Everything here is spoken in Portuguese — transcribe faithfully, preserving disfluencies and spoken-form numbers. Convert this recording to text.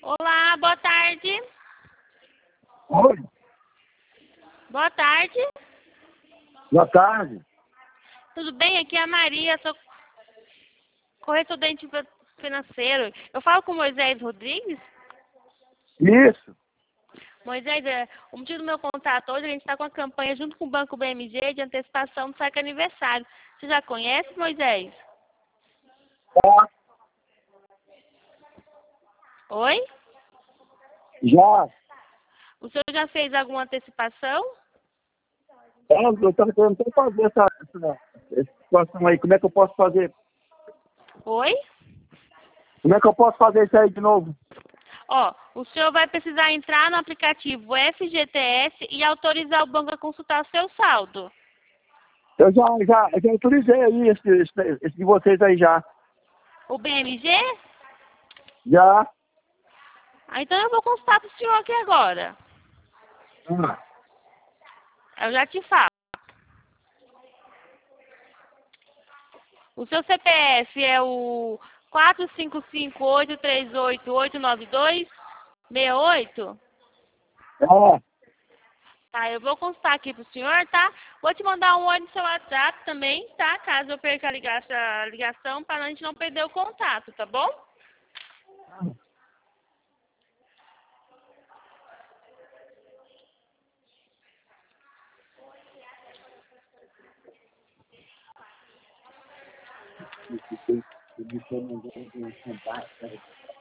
Olá, boa tarde. Oi, Boa tarde. boa tarde. Tudo bem? Aqui é a Maria, sou correspondente financeiro. Eu falo com o Moisés Rodrigues? Isso, Moisés, é, o motivo do meu contato hoje, a gente está com a campanha junto com o Banco B M G de antecipação do saque aniversário. Você já conhece, Moisés? tá? Oi? Já. O senhor já fez alguma antecipação? É, eu estava querendo até fazer essa, essa, essa situação aí. Como é que eu posso fazer? Oi? Como é que eu posso fazer isso aí de novo? Ó, o senhor vai precisar entrar no aplicativo F G T S e autorizar o banco a consultar seu saldo. Eu já, já, já autorizei aí esse, esse, esse de vocês aí já. O B M G? Já. Ah, então eu vou consultar para o senhor aqui agora. Ah, Eu já te falo. O seu C P F é o quatro cinco cinco, oito três oito, oito nove dois, seis oito? é. Tá, eu vou consultar aqui pro senhor, tá? Vou te mandar um oi no seu WhatsApp também, tá? Caso eu perca a liga- a ligação, para a gente não perder o contato, tá bom? Isso, isso, isso, isso, isso, isso, isso, isso, isso, isso,